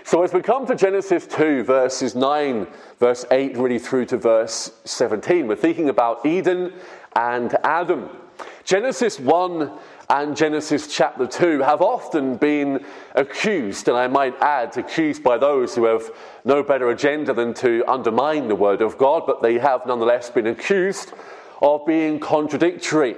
So as we come to Genesis 2, verses 9, verse 8, really through to verse 17, we're thinking about Eden and Adam. Genesis 1 and Genesis chapter 2 have often been accused, and I might add, accused by those who have no better agenda than to undermine the Word of God, but they have nonetheless been accused of being contradictory.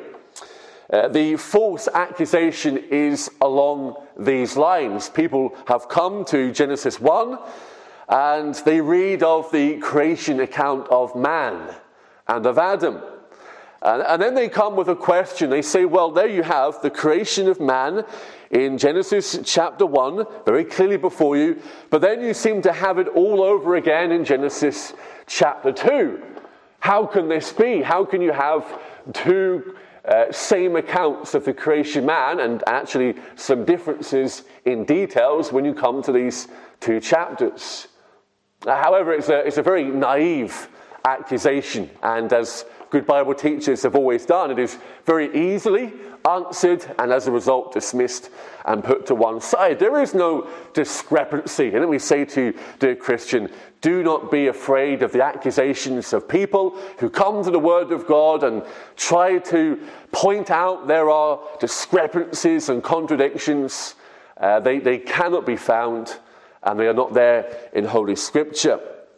The false accusation is along these lines. People have come to Genesis 1 and they read of the creation account of man and of Adam. And then they come with a question. They say, well, there you have the creation of man in Genesis chapter 1, very clearly before you, but then you seem to have it all over again in Genesis chapter 2. How can this be? How can you have two same accounts of the creation man and actually some differences in details when you come to these two chapters? However, it's a very naive accusation, and as good Bible teachers have always done, it is very easily answered and as a result dismissed and put to one side. There is no discrepancy. And we say to you, dear Christian, do not be afraid of the accusations of people who come to the Word of God and try to point out there are discrepancies and contradictions. They cannot be found, and they are not there in Holy Scripture.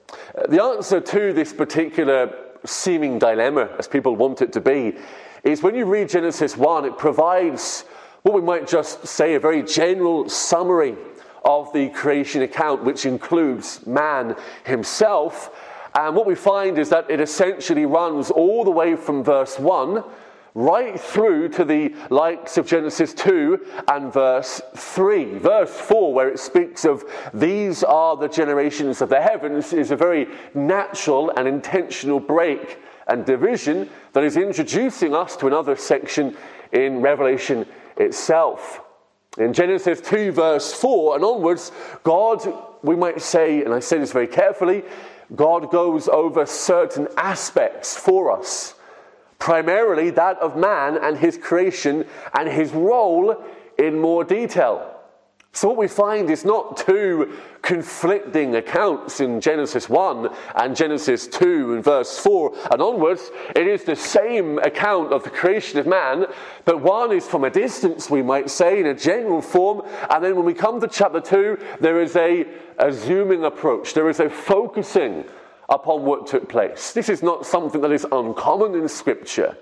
The answer to this particular seeming dilemma, as people want it to be, is when you read Genesis 1, it provides what we might just say a very general summary of the creation account, which includes man himself. And what we find is that it essentially runs all the way from verse 1 right through to the likes of Genesis 2 and verse 3. Verse 4, where it speaks of these are the generations of the heavens, is a very natural and intentional break and division that is introducing us to another section in Revelation itself. In Genesis 2 verse 4 and onwards, God, we might say, and I say this very carefully, God goes over certain aspects for us, primarily that of man and his creation and his role in more detail. So what we find is not two conflicting accounts in Genesis 1 and Genesis 2 and verse 4 and onwards. It is the same account of the creation of man, but one is from a distance, we might say, in a general form, and then when we come to chapter 2, there is a zooming approach. There is a focusing upon what took place. This is not something that is uncommon in Scripture.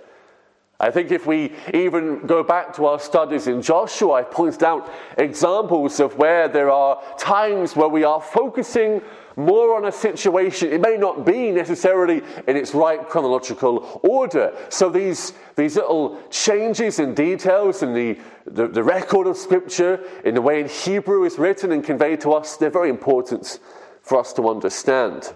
I think if we even go back to our studies in Joshua, I pointed out examples of where there are times where we are focusing more on a situation. It may not be necessarily in its right chronological order. So these little changes in details in the record of Scripture, in the way in Hebrew is written and conveyed to us, they're very important for us to understand.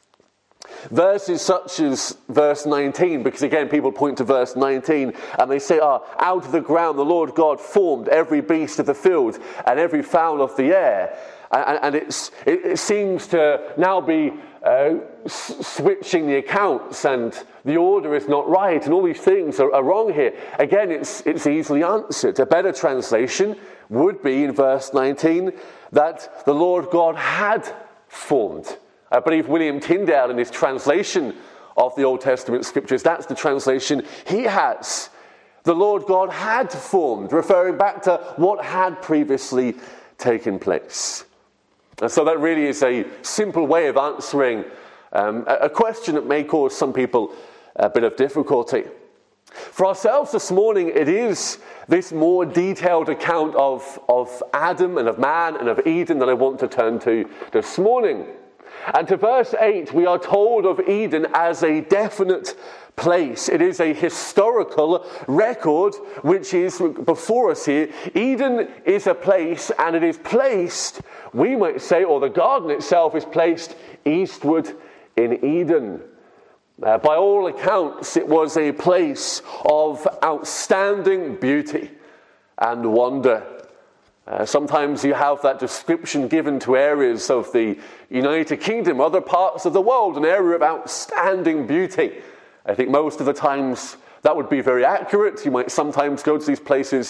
Verses such as verse 19, because again people point to verse 19 and they say, out of the ground the Lord God formed every beast of the field and every fowl of the air. And it seems to now be switching the accounts, and the order is not right, and all these things are wrong here. Again, it's easily answered. A better translation would be in verse 19 that the Lord God had formed. I believe William Tyndale, in his translation of the Old Testament Scriptures, that's the translation he has. The Lord God had formed, referring back to what had previously taken place. And so that really is a simple way of answering a question that may cause some people a bit of difficulty. For ourselves this morning, it is this more detailed account of Adam and of man and of Eden that I want to turn to this morning. And to verse 8, we are told of Eden as a definite place. It is a historical record which is before us here. Eden is a place, and it is placed, we might say, or the garden itself is placed eastward in Eden. By all accounts, it was a place of outstanding beauty and wonder. Sometimes you have that description given to areas of the United Kingdom, other parts of the world, an area of outstanding beauty. I think most of the times that would be very accurate. You might sometimes go to these places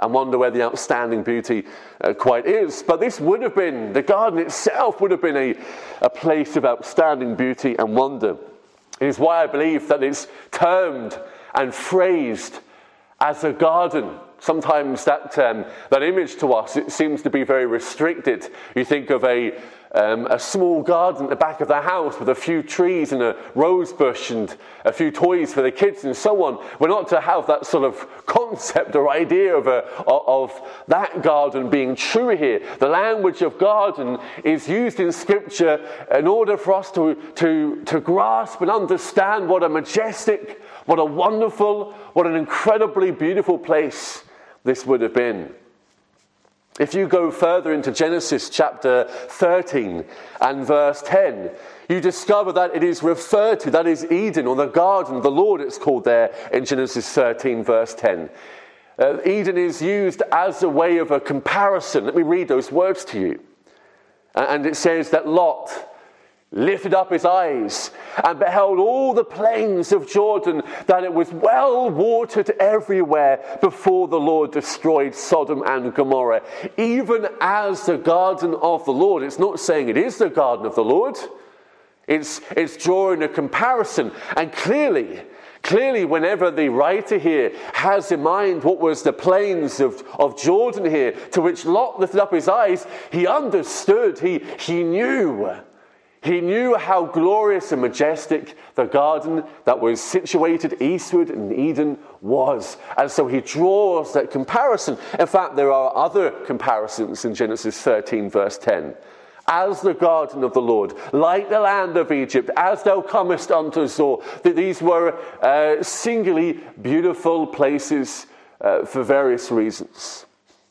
and wonder where the outstanding beauty quite is. But this would have been, the garden itself would have been a place of outstanding beauty and wonder. It is why I believe that it's termed and phrased as a garden. Sometimes that image to us, it seems to be very restricted. You think of a small garden at the back of the house with a few trees and a rose bush and a few toys for the kids and so on. We're not to have that sort of concept or idea of that garden being true here. The language of garden is used in Scripture in order for us to grasp and understand what a majestic, what a wonderful, what an incredibly beautiful place this would have been. If you go further into Genesis chapter 13 and verse 10, you discover that it is referred to, that is Eden, or the garden of the Lord it's called there in Genesis 13 verse 10. Eden is used as a way of a comparison. Let me read those words to you. And it says that Lot lifted up his eyes and beheld all the plains of Jordan, that it was well watered everywhere before the Lord destroyed Sodom and Gomorrah, even as the garden of the Lord. It's not saying it is the garden of the Lord. It's drawing a comparison. And clearly, whenever the writer here has in mind what was the plains of Jordan here, to which Lot lifted up his eyes, he understood, he knew. He knew how glorious and majestic the garden that was situated eastward in Eden was. And so he draws that comparison. In fact, there are other comparisons in Genesis 13 verse 10. As the garden of the Lord, like the land of Egypt, as thou comest unto Zoar. These were singularly beautiful places for various reasons.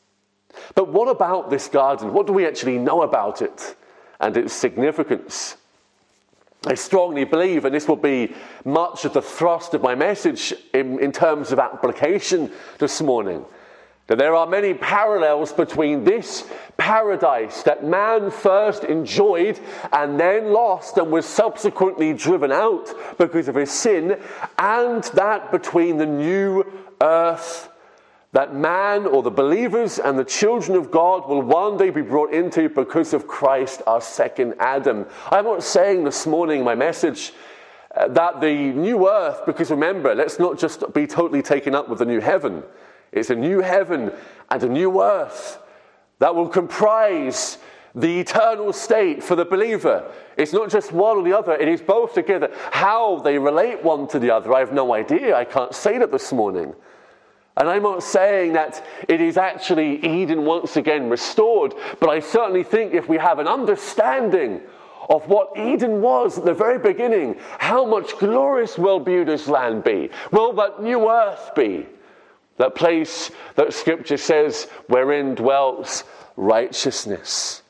But what about this garden? What do we actually know about it and its significance? I strongly believe, and this will be much of the thrust of my message in terms of application this morning, that there are many parallels between this paradise that man first enjoyed and then lost and was subsequently driven out because of his sin, and that between the new earth that man, or the believers and the children of God, will one day be brought into because of Christ, our second Adam. I'm not saying this morning in my message that the new earth, because remember, let's not just be totally taken up with the new heaven. It's a new heaven and a new earth that will comprise the eternal state for the believer. It's not just one or the other, it is both together. How they relate one to the other, I have no idea. I can't say that this morning. And I'm not saying that it is actually Eden once again restored, but I certainly think if we have an understanding of what Eden was at the very beginning, how much glorious will Buda's land be? Will that new earth be? That place that Scripture says wherein dwells righteousness.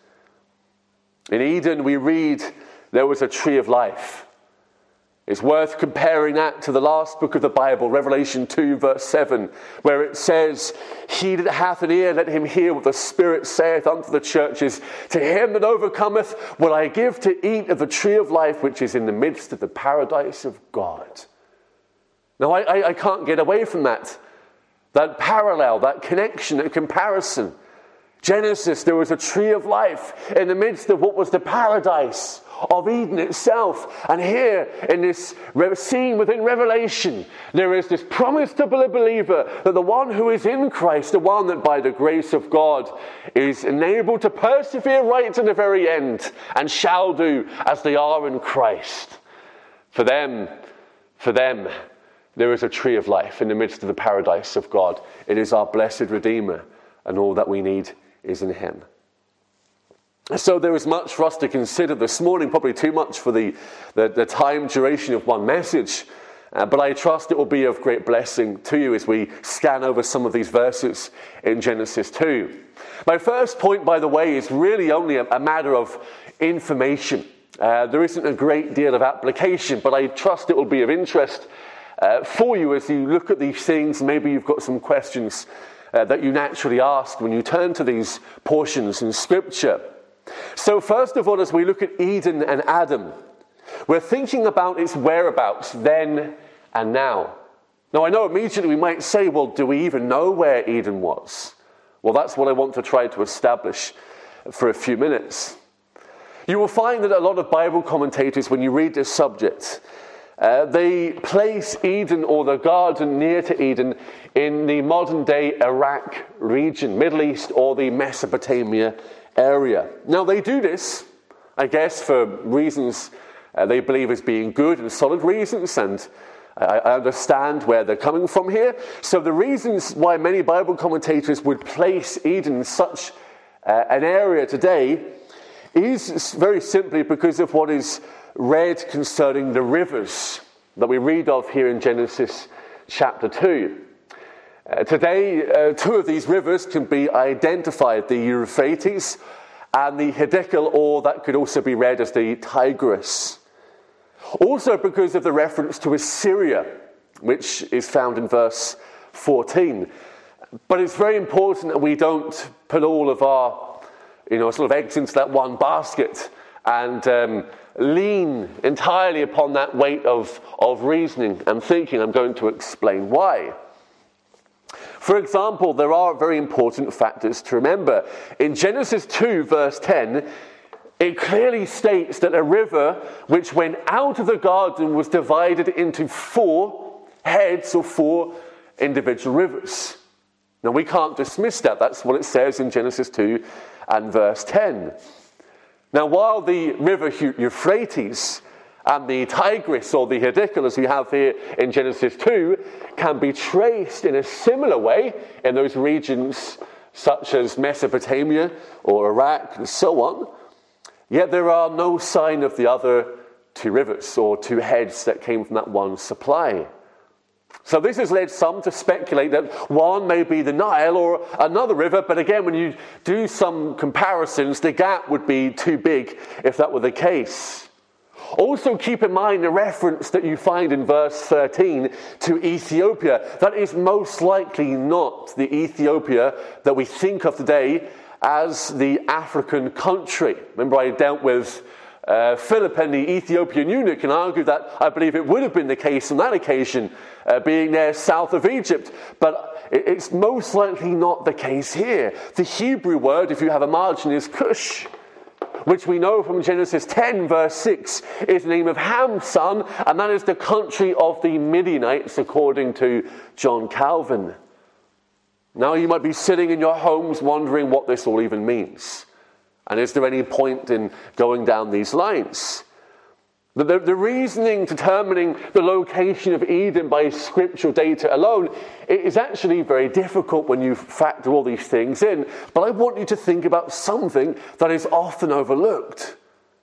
In Eden we read there was a tree of life. It's worth comparing that to the last book of the Bible, Revelation 2 verse 7, where it says, "He that hath an ear, let him hear what the Spirit saith unto the churches. To him that overcometh will I give to eat of the tree of life, which is in the midst of the paradise of God." Now I can't get away from that parallel, that connection, that comparison. Genesis, there was a tree of life in the midst of what was the paradise of Eden itself. And here in this scene within Revelation, there is this promise to the believer that the one who is in Christ, the one that by the grace of God is enabled to persevere right to the very end and shall do as they are in Christ. For them, there is a tree of life in the midst of the paradise of God. It is our blessed Redeemer, and all that we need is in him. So there is much for us to consider this morning, probably too much for the time duration of one message. But I trust it will be of great blessing to you as we scan over some of these verses in Genesis 2. My first point, by the way, is really only a matter of information. There isn't a great deal of application, but I trust it will be of interest for you as you look at these things. Maybe you've got some questions that you naturally ask when you turn to these portions in Scripture. So first of all, as we look at Eden and Adam, we're thinking about its whereabouts then and now. Now, I know immediately we might say, well, do we even know where Eden was? Well, that's what I want to try to establish for a few minutes. You will find that a lot of Bible commentators, when you read this subject, they place Eden or the garden near to Eden in the modern-day Iraq region, Middle East, or the Mesopotamia area. Now, they do this, I guess, for reasons they believe as being good and solid reasons, and I understand where they're coming from here. So the reasons why many Bible commentators would place Eden in such an area today is very simply because of what is read concerning the rivers that we read of here in Genesis chapter 2. Today, two of these rivers can be identified, the Euphrates and the Hiddekel, or that could also be read as the Tigris. Also because of the reference to Assyria, which is found in verse 14. But it's very important that we don't put all of our sort of eggs into that one basket and lean entirely upon that weight of reasoning and thinking. I'm going to explain why. For example, there are very important factors to remember. In Genesis 2, verse 10, it clearly states that a river which went out of the garden was divided into 4 heads or 4 individual rivers. Now, we can't dismiss that. That's what it says in Genesis 2 and verse 10. Now, while the river Euphrates and the Tigris, or the Hiddekel, as we have here in Genesis 2, can be traced in a similar way in those regions such as Mesopotamia or Iraq and so on, yet there are no sign of the other 2 rivers or 2 heads that came from that one supply. So this has led some to speculate that one may be the Nile or another river, but again, when you do some comparisons, the gap would be too big if that were the case. Also keep in mind the reference that you find in verse 13 to Ethiopia. That is most likely not the Ethiopia that we think of today as the African country. Remember, I dealt with Philip and the Ethiopian eunuch and argued that I believe it would have been the case on that occasion, being there south of Egypt. But it's most likely not the case here. The Hebrew word, if you have a margin, is Cush, which we know from Genesis 10, verse 6, is the name of Ham's son, and that is the country of the Midianites, according to John Calvin. Now, you might be sitting in your homes wondering what this all even means. And is there any point in going down these lines? The reasoning determining the location of Eden by scriptural data alone is actually very difficult when you factor all these things in. But I want you to think about something that is often overlooked.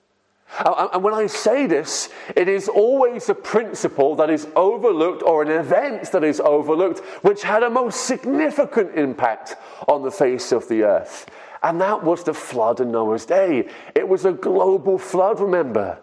And when I say this, it is always a principle that is overlooked, or an event that is overlooked, which had a most significant impact on the face of the earth. And that was the flood in Noah's day. It was a global flood, remember.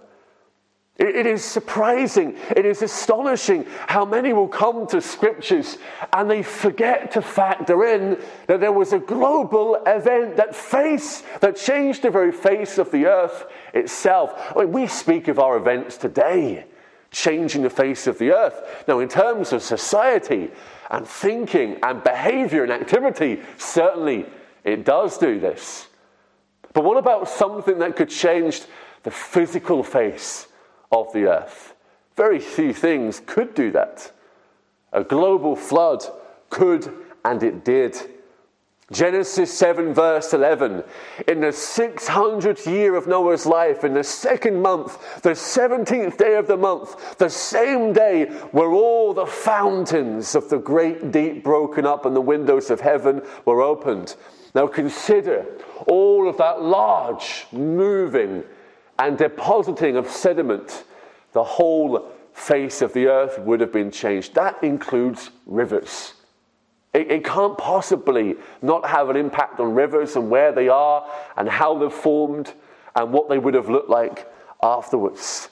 It is surprising, it is astonishing how many will come to scriptures and they forget to factor in that there was a global event that changed the very face of the earth itself. I mean, we speak of our events today, changing the face of the earth. Now, in terms of society and thinking and behavior and activity, certainly it does do this. But what about something that could change the physical face of the earth? Very few things could do that. A global flood could, and it did. Genesis 7 verse 11, in the 600th year of Noah's life, in the 2nd month, the 17th day of the month, the same day were all the fountains of the great deep broken up and the windows of heaven were opened. Now consider all of that large moving and depositing of sediment. The whole face of the earth would have been changed. That includes rivers. It can't possibly not have an impact on rivers and where they are and how they're formed and what they would have looked like afterwards.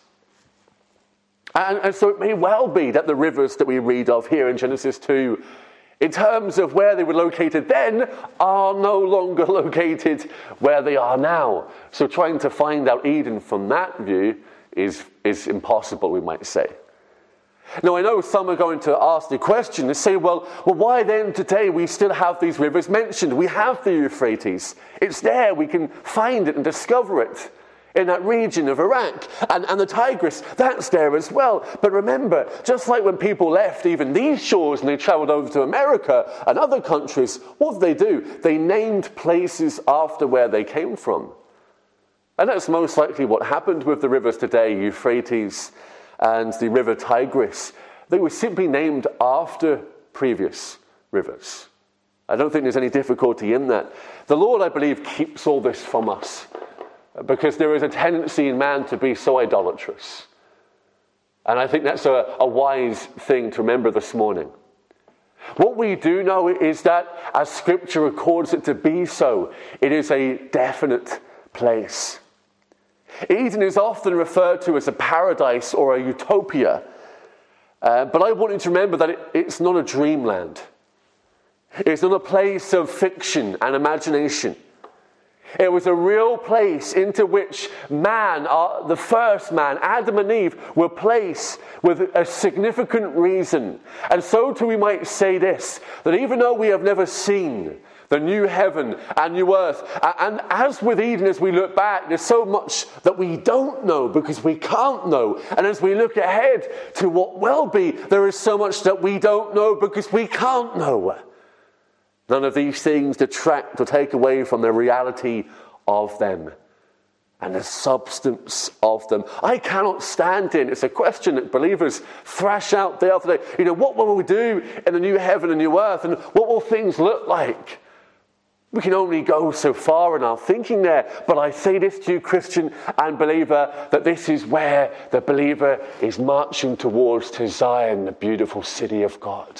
And so it may well be that the rivers that we read of here in Genesis 2, in terms of where they were located then, are no longer located where they are now. So trying to find out Eden from that view is impossible, we might say. Now, I know some are going to ask the question and say, well, why then today we still have these rivers mentioned? We have the Euphrates. It's there. We can find it and discover it in that region of Iraq. And the Tigris, that's there as well. But remember, just like when people left even these shores and they traveled over to America and other countries, what did they do? They named places after where they came from. And that's most likely what happened with the rivers today, Euphrates and the river Tigris. They were simply named after previous rivers. I don't think there's any difficulty in that. The Lord, I believe, keeps all this from us because there is a tendency in man to be so idolatrous. And I think that's a wise thing to remember this morning. What we do know is that as Scripture records it to be so, it is a definite place. Eden is often referred to as a paradise or a utopia, but I want you to remember that it's not a dreamland. It's not a place of fiction and imagination. It was a real place into which man, the first man, Adam and Eve, were placed with a significant reason. And so too we might say this, that even though we have never seen the new heaven and new earth, and as with Eden, as we look back, there's so much that we don't know because we can't know. And as we look ahead to what will be, there is so much that we don't know because we can't know. None of these things detract or take away from the reality of them and the substance of them. I cannot stand in. It's a question that believers thrash out day after day. What will we do in the new heaven and new earth? And what will things look like? We can only go so far in our thinking there. But I say this to you, Christian and believer, that this is where the believer is marching towards to Zion, the beautiful city of God.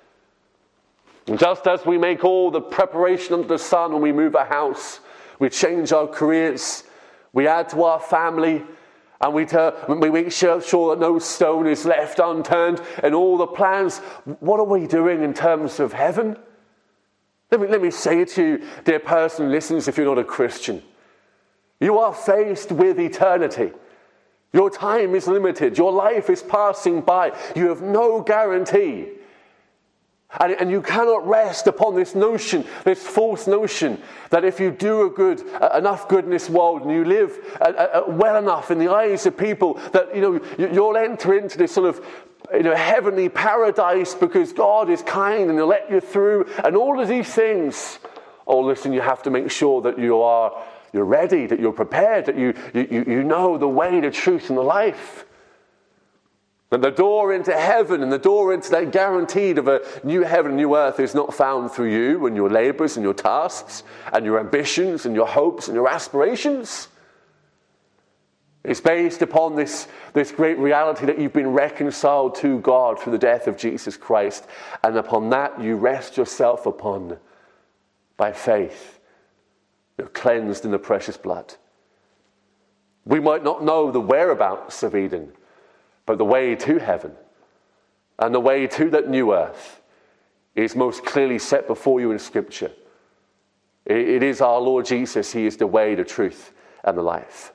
And just as we make all the preparation under the sun when we move a house, we change our careers, we add to our family, and we make sure that no stone is left unturned, and all the plans, what are we doing in terms of heaven? Let me say to you, dear person who listens, if you're not a Christian, you are faced with eternity. Your time is limited. Your life is passing by. You have no guarantee. And you cannot rest upon this notion, this false notion, that if you do enough good in this world and you live well enough in the eyes of people, that you'll enter into this sort of heavenly paradise because God is kind and He'll let you through, and all of these things. Oh, listen, you have to make sure that you're ready, that you're prepared, that you know the way, the truth, and the life. That the door into heaven and the door into that guaranteed of a new heaven and new earth is not found through you and your labors and your tasks and your ambitions and your hopes and your aspirations. It's based upon this great reality that you've been reconciled to God through the death of Jesus Christ, and upon that you rest yourself upon by faith. You're cleansed in the precious blood. We might not know the whereabouts of Eden, but the way to heaven and the way to that new earth is most clearly set before you in Scripture. It is our Lord Jesus. He is the way, the truth, and the life.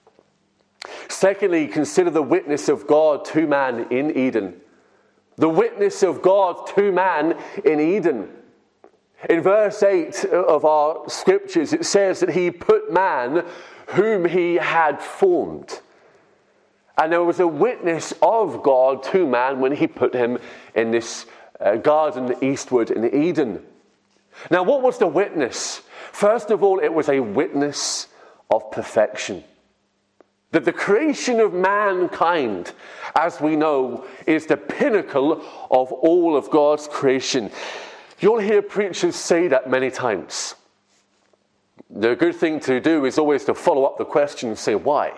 Secondly, consider the witness of God to man in Eden. The witness of God to man in Eden. In verse 8 of our Scriptures, it says that He put man whom He had formed. And there was a witness of God to man when He put him in this garden eastward in Eden. Now, what was the witness? First of all, it was a witness of perfection. That the creation of mankind, as we know, is the pinnacle of all of God's creation. You'll hear preachers say that many times. The good thing to do is always to follow up the question and say, why?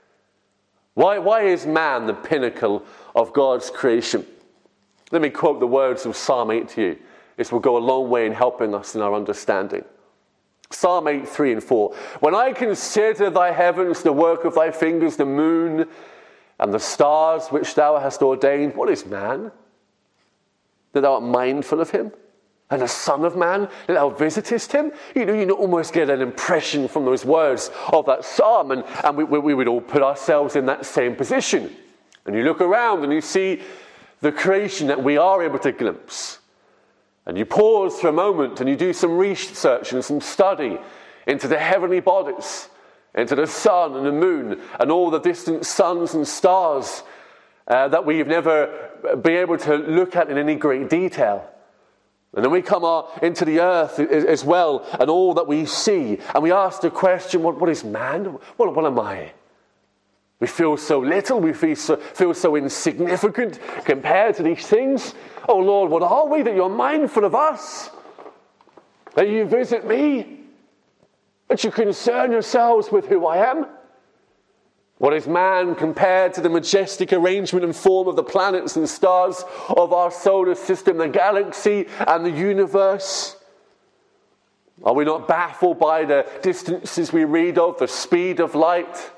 Why is man the pinnacle of God's creation? Let me quote the words of Psalm 8 to you. This will go a long way in helping us in our understanding. Psalm 8, 3 and 4. When I consider thy heavens, the work of thy fingers, the moon and the stars which thou hast ordained, what is man? That thou art mindful of him? And the Son of Man, that thou visitest him? You almost get an impression from those words of that psalm, and we would all put ourselves in that same position. And you look around and you see the creation that we are able to glimpse, and you pause for a moment and you do some research and some study into the heavenly bodies, into the sun and the moon and all the distant suns and stars that we've never been able to look at in any great detail. And then we come into the earth as well and all that we see, and we ask the question, what is man? What am I? We feel so little, we feel so insignificant compared to these things. Oh Lord, what are we that you're mindful of us? That you visit me? That you concern yourselves with who I am? What is man compared to the majestic arrangement and form of the planets and stars of our solar system, the galaxy and the universe? Are we not baffled by the distances we read of, the speed of light,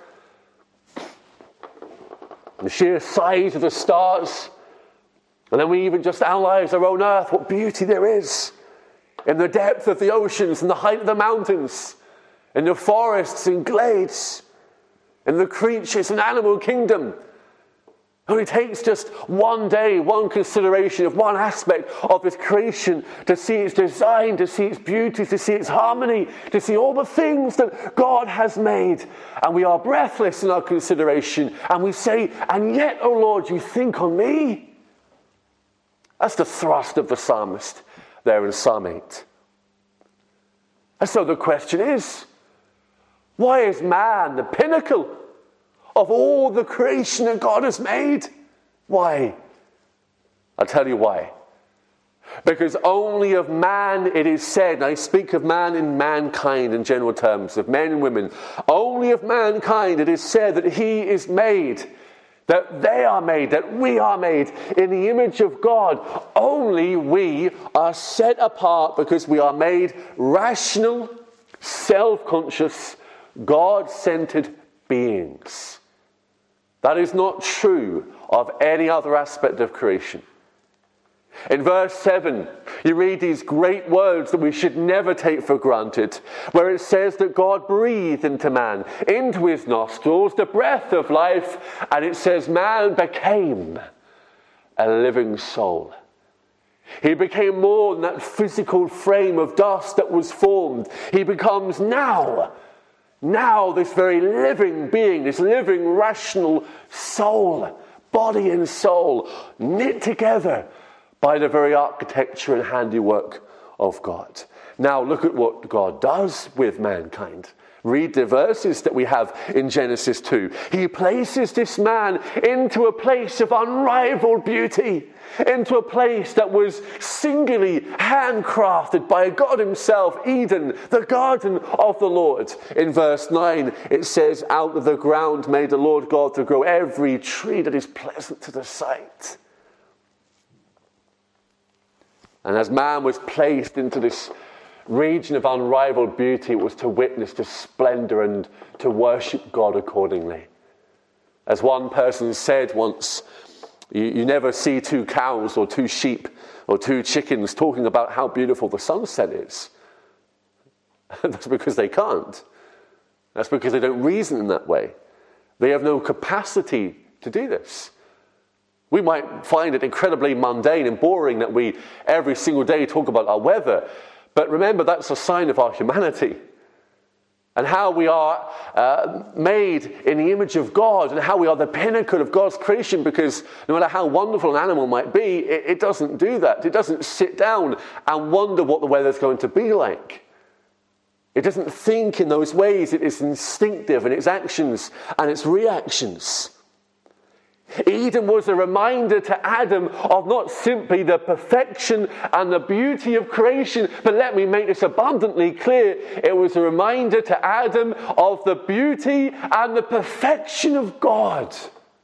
the sheer size of the stars? And then we even just analyze our own earth, what beauty there is in the depth of the oceans and the height of the mountains, in the forests and glades, in the creatures and animal kingdom. It only takes just one day, one consideration of one aspect of this creation to see its design, to see its beauty, to see its harmony, to see all the things that God has made. And we are breathless in our consideration. And we say, and yet, O Lord, you think on me? That's the thrust of the psalmist there in Psalm 8. And so the question is, why is man the pinnacle of all the creation that God has made? Why? I'll tell you why. Because only of man it is said, and I speak of man in mankind in general terms, of men and women, only of mankind it is said that he is made, that they are made, that we are made in the image of God. Only we are set apart because we are made rational, self-conscious, God-centered beings. That is not true of any other aspect of creation. In verse 7, you read these great words that we should never take for granted, where it says that God breathed into man, into his nostrils, the breath of life, and it says man became a living soul. He became more than that physical frame of dust that was formed. He becomes now this very living being, this living rational soul, body and soul, knit together by the very architecture and handiwork of God. Now look at what God does with mankind. Read the verses that we have in Genesis 2. He places this man into a place of unrivaled beauty, into a place that was singularly handcrafted by God himself, Eden, the garden of the Lord. In verse 9, it says, out of the ground made the Lord God to grow every tree that is pleasant to the sight. And as man was placed into this region of unrivaled beauty, it was to witness the splendor and to worship God accordingly. As one person said once, you never see two cows or two sheep or two chickens talking about how beautiful the sunset is. That's because they can't. That's because they don't reason in that way. They have no capacity to do this. We might find it incredibly mundane and boring that we every single day talk about our weather. But remember, that's a sign of our humanity and how we are made in the image of God and how we are the pinnacle of God's creation, because no matter how wonderful an animal might be, it doesn't do that. It doesn't sit down and wonder what the weather's going to be like. It doesn't think in those ways. It is instinctive in its actions and its reactions. Eden was a reminder to Adam of not simply the perfection and the beauty of creation, but let me make this abundantly clear. It was a reminder to Adam of the beauty and the perfection of God.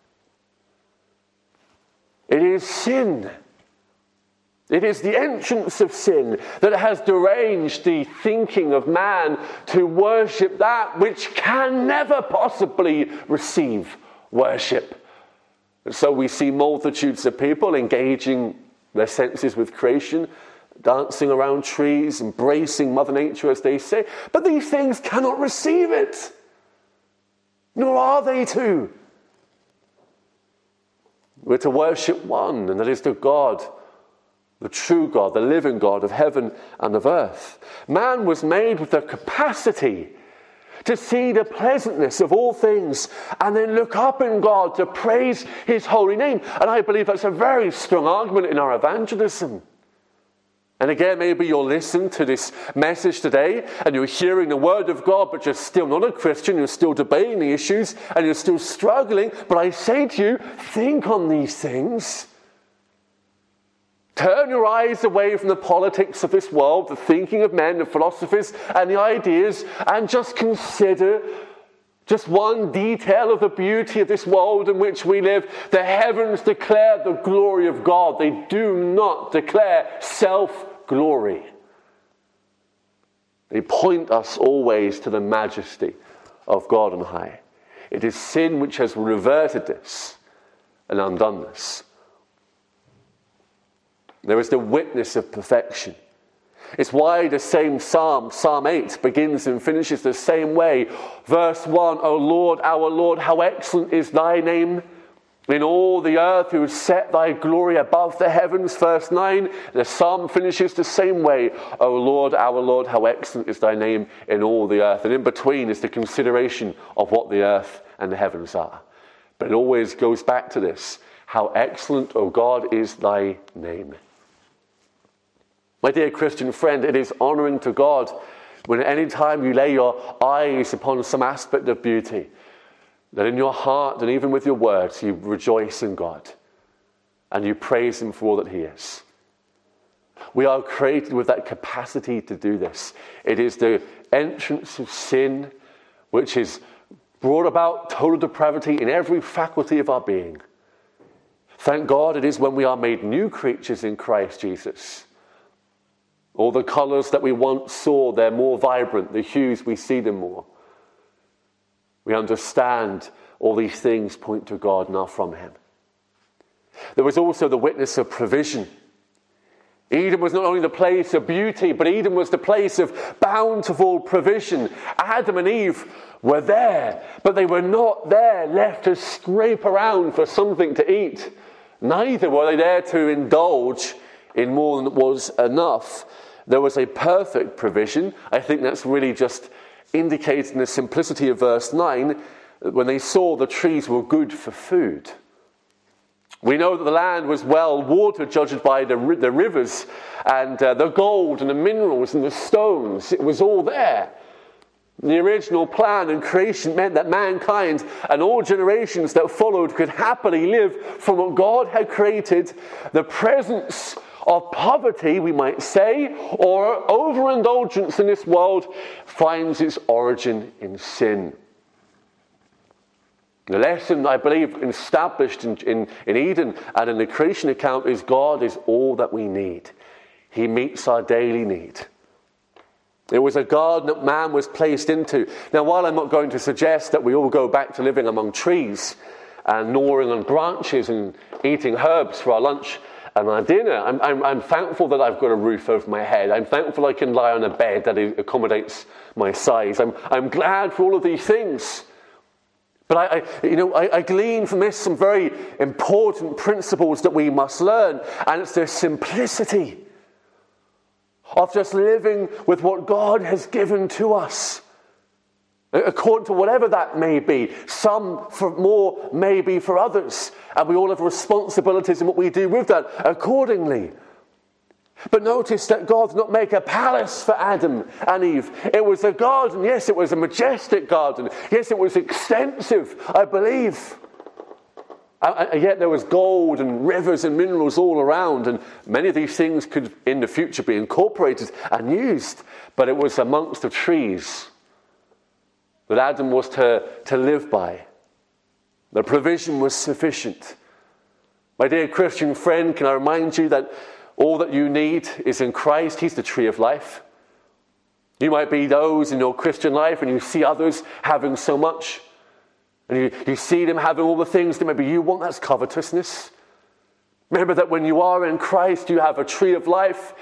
It is sin. It is the entrance of sin that has deranged the thinking of man to worship that which can never possibly receive worship. And so we see multitudes of people engaging their senses with creation, dancing around trees, embracing Mother Nature, as they say. But these things cannot receive it, nor are they to. We're to worship one, and that is the God, the true God, the living God of heaven and of earth. Man was made with the capacity to see the pleasantness of all things and then look up in God to praise his holy name. And I believe that's a very strong argument in our evangelism. And again, maybe you'll listen to this message today and you're hearing the word of God, but you're still not a Christian, you're still debating the issues and you're still struggling. But I say to you, think on these things. Turn your eyes away from the politics of this world, the thinking of men, the philosophies and the ideas, and just consider just one detail of the beauty of this world in which we live. The heavens declare the glory of God. They do not declare self-glory. They point us always to the majesty of God on high. It is sin which has reverted this and undone this. There is the witness of perfection. It's why the same Psalm 8, begins and finishes the same way. Verse 1, O Lord, our Lord, how excellent is thy name in all the earth, who has set thy glory above the heavens. Verse 9, the Psalm finishes the same way. O Lord, our Lord, how excellent is thy name in all the earth. And in between is the consideration of what the earth and the heavens are. But it always goes back to this. How excellent, O God, is thy name. My dear Christian friend, it is honouring to God when at any time you lay your eyes upon some aspect of beauty, that in your heart and even with your words you rejoice in God and you praise him for all that he is. We are created with that capacity to do this. It is the entrance of sin which has brought about total depravity in every faculty of our being. Thank God it is when we are made new creatures in Christ Jesus. All the colours that we once saw, they're more vibrant. The hues, we see them more. We understand all these things point to God and are from him. There was also the witness of provision. Eden was not only the place of beauty, but Eden was the place of bountiful provision. Adam and Eve were there, but they were not there left to scrape around for something to eat. Neither were they there to indulge in more than was enough. There was a perfect provision. I think that's really just indicating the simplicity of verse 9, when they saw the trees were good for food. We know that the land was well watered, judged by the rivers, and the gold and the minerals and the stones. It was all there. The original plan and creation meant that mankind and all generations that followed could happily live from what God had created. The presence of poverty, we might say, or overindulgence in this world finds its origin in sin. The lesson, I believe, established in Eden and in the creation account is God is all that we need. He meets our daily need. It was a garden that man was placed into. Now, while I'm not going to suggest that we all go back to living among trees and gnawing on branches and eating herbs for our lunch and our dinner, I'm thankful that I've got a roof over my head. I'm thankful I can lie on a bed that accommodates my size. I'm glad for all of these things. But I glean from this some very important principles that we must learn, and it's the simplicity of just living with what God has given to us, according to whatever that may be. Some for more, maybe for others, and we all have responsibilities in what we do with that accordingly. But notice that God did not make a palace for Adam and Eve. It was a garden. Yes, it was a majestic garden. Yes, it was extensive, I believe. And yet there was gold and rivers and minerals all around, and many of these things could in the future be incorporated and used. But it was amongst the trees that Adam was to live by. The provision was sufficient. My dear Christian friend, can I remind you that all that you need is in Christ. He's the tree of life. You might be those in your Christian life and you see others having so much. And you see them having all the things that maybe you want. That's covetousness. Remember that when you are in Christ, you have a tree of life.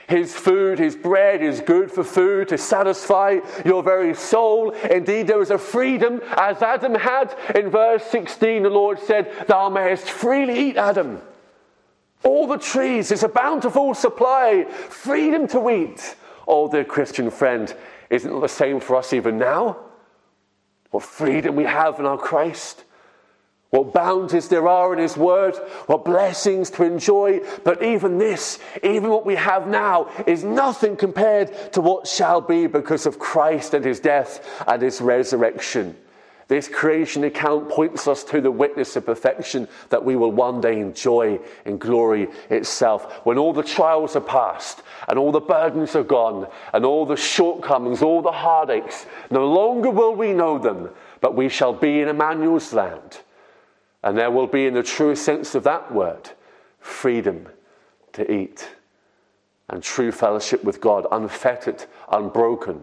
His food, his bread is good for food to satisfy your very soul. Indeed, there is a freedom, as Adam had. In verse 16, the Lord said, thou mayest freely eat, Adam. All the trees, it's a bountiful supply, freedom to eat. Oh, dear Christian friend, isn't it the same for us even now? What freedom we have in our Christ. What bounties there are in his word, what blessings to enjoy. But even this, even what we have now, is nothing compared to what shall be because of Christ and his death and his resurrection. This creation account points us to the witness of perfection that we will one day enjoy in glory itself. When all the trials are past and all the burdens are gone and all the shortcomings, all the heartaches, no longer will we know them, but we shall be in Emmanuel's land. And there will be, in the truest sense of that word, freedom to eat and true fellowship with God, unfettered, unbroken,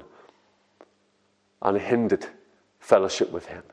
unhindered fellowship with him.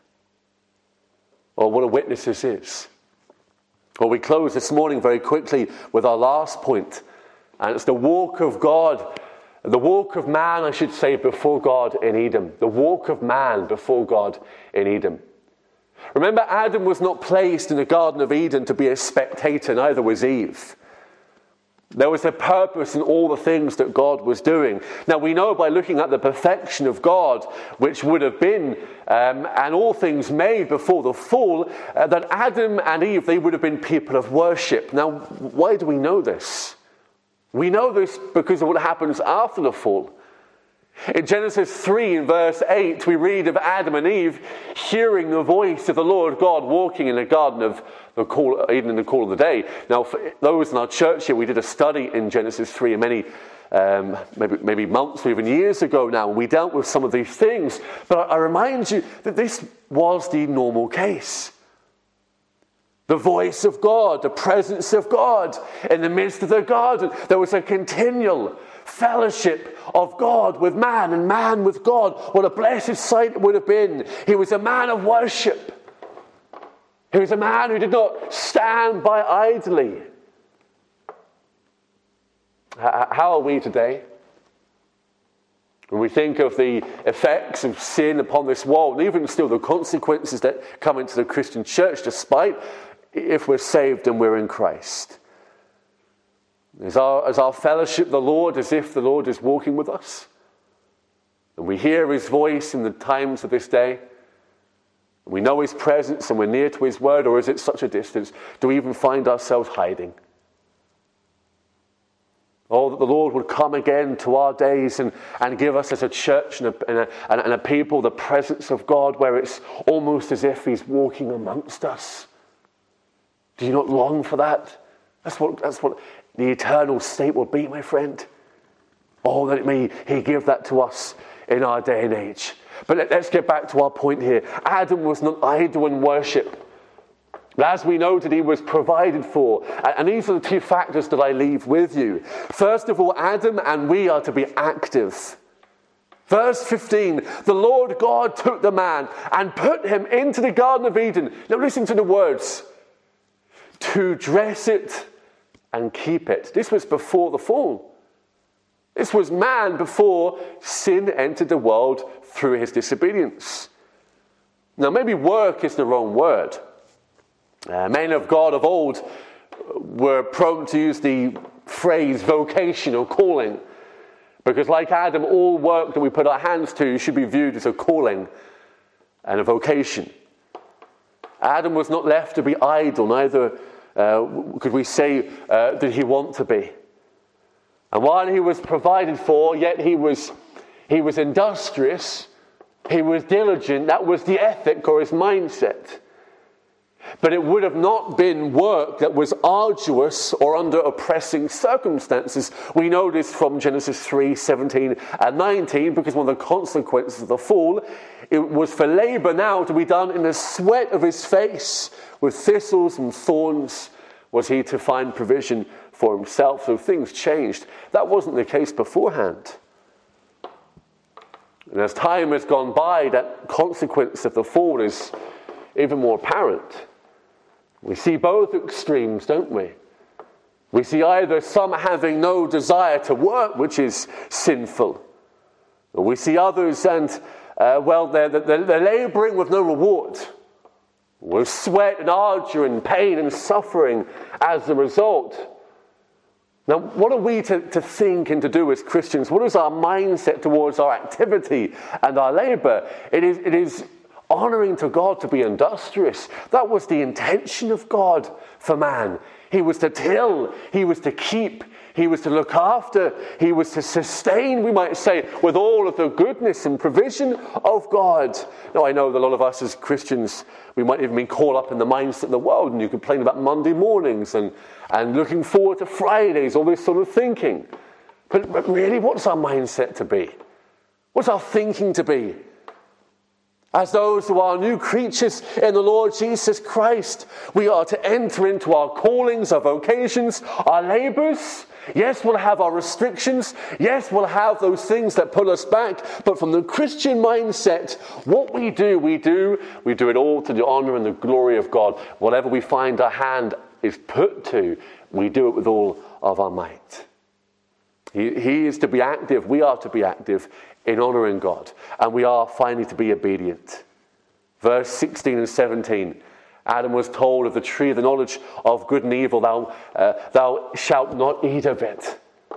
Oh, what a witness this is. Well, we close this morning very quickly with our last point, and it's the walk of God, the walk of man, I should say, before God in Eden. The walk of man before God in Eden. Remember, Adam was not placed in the Garden of Eden to be a spectator, neither was Eve. There was a purpose in all the things that God was doing. Now, we know by looking at the perfection of God, which would have been, and all things made before the fall, that Adam and Eve, they would have been people of worship. Now, why do we know this? We know this because of what happens after the fall. In Genesis 3, in verse 8, we read of Adam and Eve hearing the voice of the Lord God walking in the garden of Eden in the cool of the day. Now, for those in our church here, we did a study in Genesis 3 many, maybe months or even years ago now. We dealt with some of these things. But I remind you that this was the normal case. The voice of God, the presence of God in the midst of the garden. There was a continual fellowship of God with man and man with God. What a blessed sight it would have been. He was a man of worship. He was a man who did not stand by idly. How are we today? When we think of the effects of sin upon this world, and even still the consequences that come into the Christian church, despite if we're saved and we're in Christ. Is our fellowship the Lord as if the Lord is walking with us? And we hear his voice in the times of this day? We know his presence and we're near to his word, or is it such a distance? Do we even find ourselves hiding? Oh, that the Lord would come again to our days and give us as a church and a people the presence of God, where it's almost as if he's walking amongst us. Do you not long for that? That's what the eternal state will be, my friend. Oh, that may he give that to us in our day and age. But let's get back to our point here. Adam was not idle in worship. But as we noted, he was provided for. And these are the two factors that I leave with you. First of all, Adam and we are to be active. Verse 15, the Lord God took the man and put him into the Garden of Eden. Now listen to the words. To dress it and keep it. This was before the fall. This was man before sin entered the world through his disobedience. Now maybe work is the wrong word. Men of God of old were prone to use the phrase vocation or calling, because like Adam, all work that we put our hands to should be viewed as a calling and a vocation. Adam was not left to be idle, neither could we say did he want to be. And while he was provided for, yet he was industrious, he was diligent. That was the ethic or his mindset. But it would have not been work that was arduous or under oppressing circumstances. We know this from Genesis 3, 17 and 19, because one of the consequences of the fall, it was for labor now to be done in the sweat of his face, with thistles and thorns was he to find provision for himself. So things changed. That wasn't the case beforehand. And as time has gone by, that consequence of the fall is even more apparent. We see both extremes, don't we? We see either some having no desire to work, which is sinful. Or we see others and, they're laboring with no reward, with sweat and ardour and pain and suffering as a result. Now, what are we to think and to do as Christians? What is our mindset towards our activity and our labour? It is honouring to God to be industrious. That was the intention of God for man. He was to till, he was to keep, he was to look after, he was to sustain, we might say, with all of the goodness and provision of God. Now, I know that a lot of us as Christians, we might even be caught up in the mindset of the world, and you complain about Monday mornings and looking forward to Fridays, all this sort of thinking. But really, what's our mindset to be? What's our thinking to be? As those who are new creatures in the Lord Jesus Christ, we are to enter into our callings, our vocations, our labours. Yes, we'll have our restrictions. Yes, we'll have those things that pull us back. But from the Christian mindset, what we do it all to the honour and the glory of God. Whatever we find our hand is put to, we do it with all of our might. He is to be active. We are to be active in honouring God. And we are finally to be obedient. Verse 16 and 17. Adam was told of the tree of the knowledge of good and evil, thou shalt not eat of it.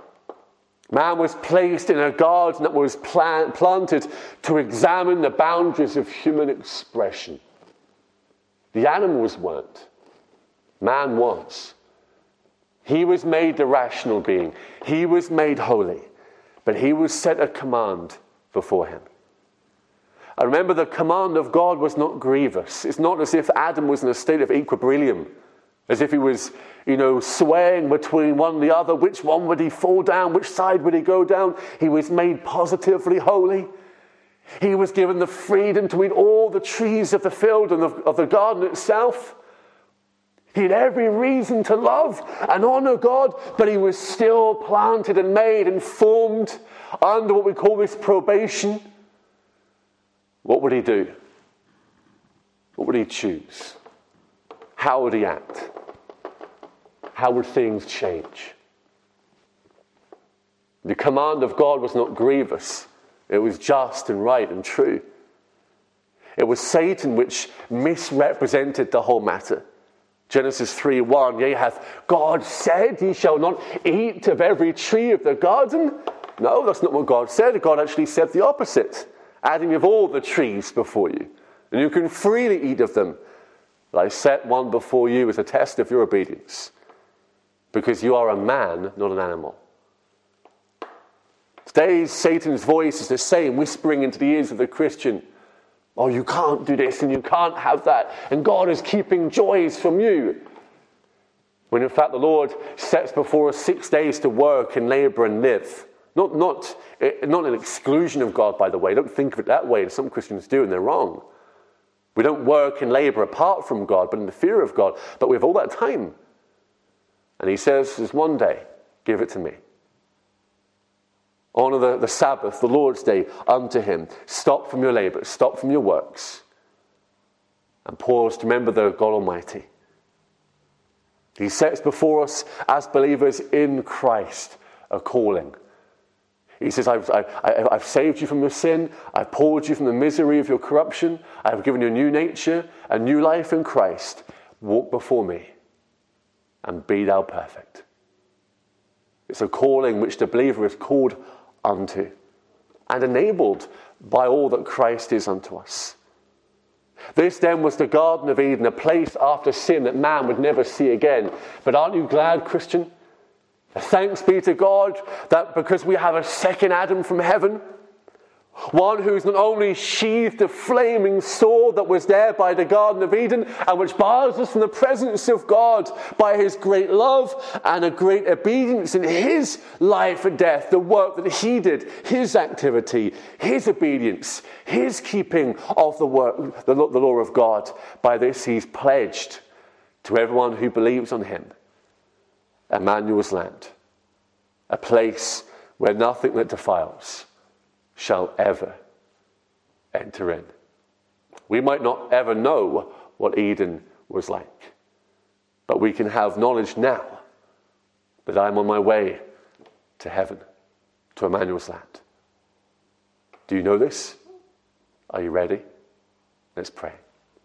Man was placed in a garden that was planted to examine the boundaries of human expression. The animals weren't. Man was. He was made the rational being. He was made holy. But he was set a command before him. And remember, the command of God was not grievous. It's not as if Adam was in a state of equilibrium, as if he was, swaying between one and the other. Which one would he fall down? Which side would he go down? He was made positively holy. He was given the freedom to eat all the trees of the field and of the garden itself. He had every reason to love and honour God, but he was still planted and made and formed under what we call this probation. What would he do? What would he choose? How would he act? How would things change? The command of God was not grievous. It was just and right and true. It was Satan which misrepresented the whole matter. Genesis 3:1, yea, hath God said, ye shall not eat of every tree of the garden? No, that's not what God said. God actually said the opposite. Adding of all the trees before you, and you can freely eat of them. But I set one before you as a test of your obedience, because you are a man, not an animal. Today, Satan's voice is the same, whispering into the ears of the Christian. Oh, you can't do this and you can't have that. And God is keeping joys from you. When in fact the Lord sets before us 6 days to work and labour and live. Not an exclusion of God, by the way. Don't think of it that way, and some Christians do, and they're wrong. We don't work and labour apart from God, but in the fear of God. But we have all that time. And he says, there's one day, give it to me. Honour the Sabbath, the Lord's day, unto him. Stop from your labour, stop from your works. And pause to remember the God Almighty. He sets before us, as believers in Christ, a calling. He says, I've saved you from your sin. I've pulled you from the misery of your corruption. I have given you a new nature, a new life in Christ. Walk before me and be thou perfect. It's a calling which the believer is called unto and enabled by all that Christ is unto us. This then was the Garden of Eden, a place after sin that man would never see again. But aren't you glad, Christian? Thanks be to God that because we have a second Adam from heaven, one who's not only sheathed the flaming sword that was there by the Garden of Eden and which bars us from the presence of God by his great love and a great obedience in his life and death, the work that he did, his activity, his obedience, his keeping of the work, the law of God. By this he's pledged to everyone who believes on him Emmanuel's land, a place where nothing that defiles shall ever enter in. We might not ever know what Eden was like, but we can have knowledge now that I am on my way to heaven, to Emmanuel's land. Do you know this? Are you ready? Let's pray.